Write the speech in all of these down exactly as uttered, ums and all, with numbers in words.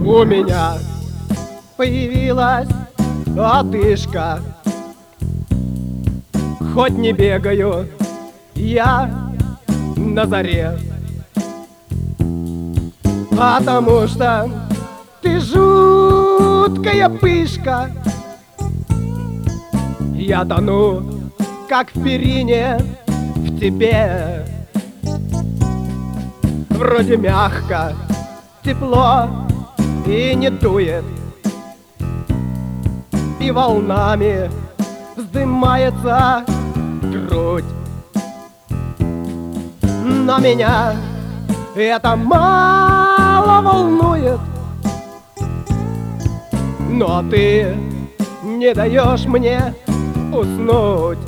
У меня появилась одышка. Хоть не бегаю я на заре, потому что ты жуткая пышка. Я тону, как в перине, в тебе. Вроде мягко, тепло и не дует, и волнами вздымается грудь. Но меня это мало волнует. Но ты не даешь мне уснуть.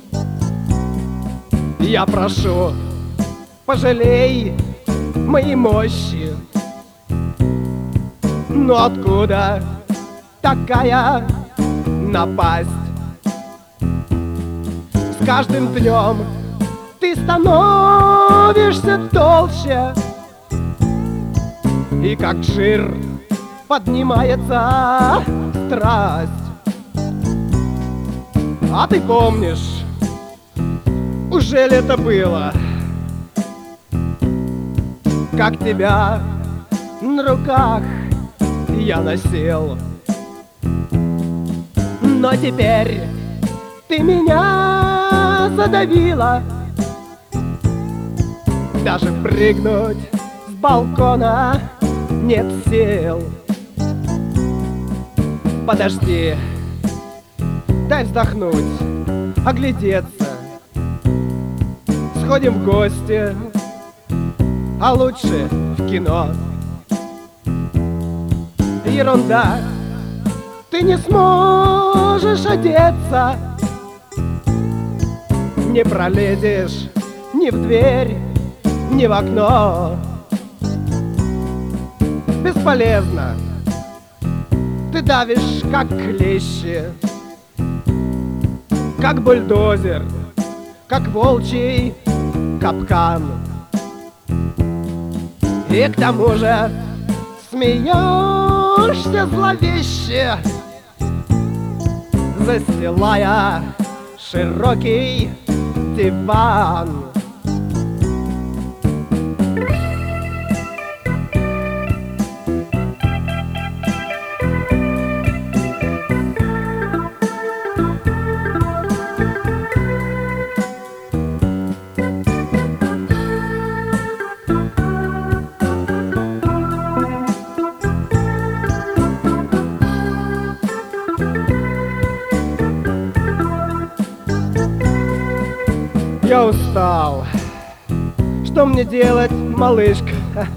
Я прошу, пожалей мои мощи. Но откуда такая напасть? С каждым днем ты становишься толще, и как жир поднимается страсть. А ты помнишь, уже ли это было, как тебя на руках я носил? Но теперь ты меня задавила. Даже прыгнуть с балкона нет сил. Подожди, дай вздохнуть, оглядеться. Сходим в гости, а лучше в кино. Ерунда, ты не сможешь одеться, не пролезешь ни в дверь, ни в окно. Бесполезно, ты давишь как клещи, как бульдозер, как волчий капкан. И к тому же смеешься зловеще, застилая широкий диван. Я устал. Что мне делать, малышка?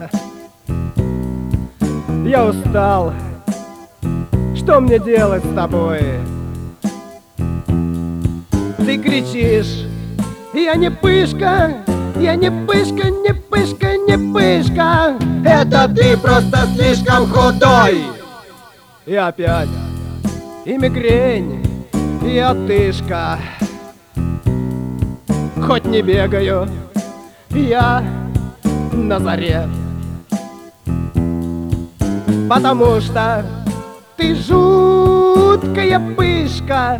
Я устал. Что мне делать с тобой? Ты кричишь: я не пышка, я не пышка, не пышка, не пышка. Это ты просто слишком худой. И опять и мигрень, и одышка. Хоть не бегаю я на заре, потому что ты жуткая пышка.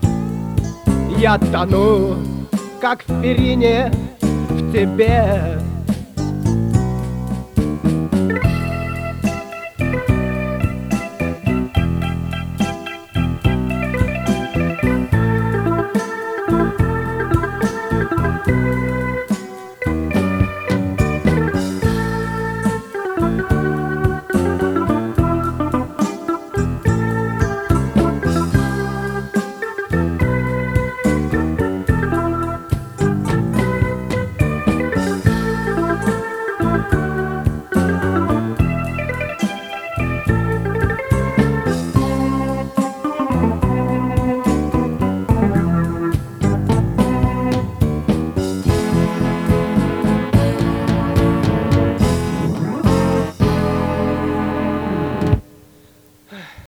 Я тону, как в перине, в тебе.